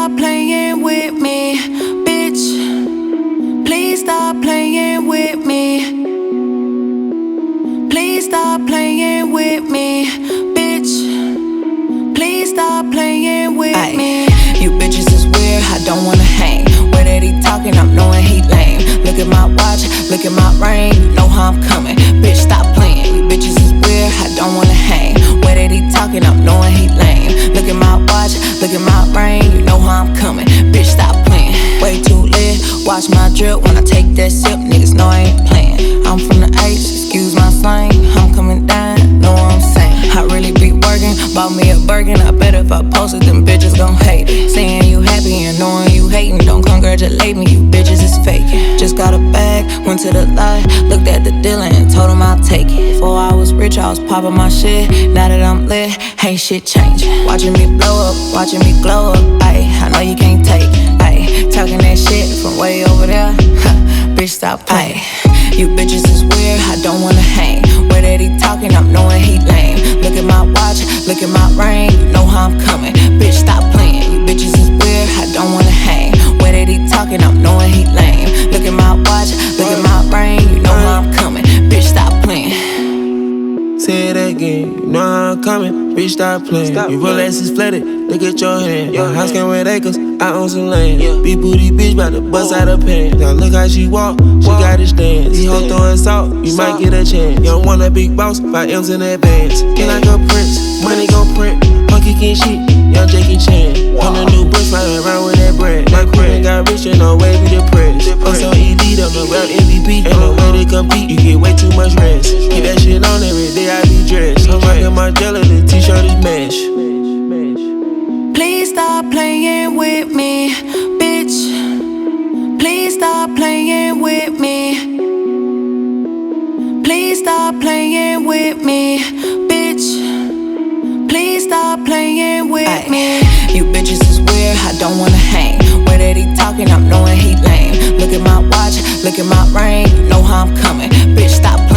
stop playing with me, bitch. Please stop playing with me. Please stop playing with me, bitch. Please stop playing with me. You bitches is weird, I don't wanna hang. Where that he talking, I'm knowing he lame. Look at my watch, look at my ring, you know how I'm coming. Bitch, stop playing. You bitches is weird, I don't wanna hang. Where that he talking, I'm knowing he lame. Look at my watch, look at my ring, you know how I'm coming. Bitch, stop playing. Way too lit, watch my drip when I take that sip. Niggas know I ain't playing. I'm from the H, excuse my slang. I'm coming down, know what I'm saying. I really be working, bought me a Birkin. I bet if I post it, them bitches gon' hate it. Saying you happy and knowing you hating, don't congratulate me, you bitches is faking. Just got a bag, went to the lot, looked at the dealer and told him I'll take it. Before I was rich, I was popping my shit. Now that I'm lit, ain't shit changing. Watching me blow up, watching me glow up. Ayy, I know you can't take it. Ayy, talking that shit from way over there. Bitch, stop playing. You bitches is weird, I don't wanna hang. Where that he talking, I'm knowing he lame. Look at my watch, look at my ring, you know how I'm coming. Bitch, stop playing. You bitches is weird, I don't wanna hang. Where that he talking, I'm knowing he lame. Look at my watch, look at my ring, you know how I'm coming. Bitch, stop playing. Say it again, you know how I'm coming. Bitch, stop playing. Your Rolex is flooded, look at your hand. My house came with acres, I own some land. Big booty bitch bout to bust out her pants. Now look how she walk, she got it stance. These hoes throwing salt, you might get a chance. You don't want a big boss, 5 M's in advance. Can I go Prince? Money gon' print. Monkey can shit, young Jackie Chan. On the new bush, riding around with that bread. My queen got rich and no way be depressed. I'm so elite, I'm the rap MVP. Ain't no way to compete, you get way too much rest. Keep that shit on every day, I be dressed. I'm rockin' my jelly, the t-shirt is mesh. Please stop playing with me, bitch. Please stop playing with me. Please stop playing with me, bitch. Please stop playing with me. You bitches is weird, I don't wanna hang. Where that he talking, I'm knowing he lame. Look at my watch, look at my ring, you know how I'm coming. Bitch, stop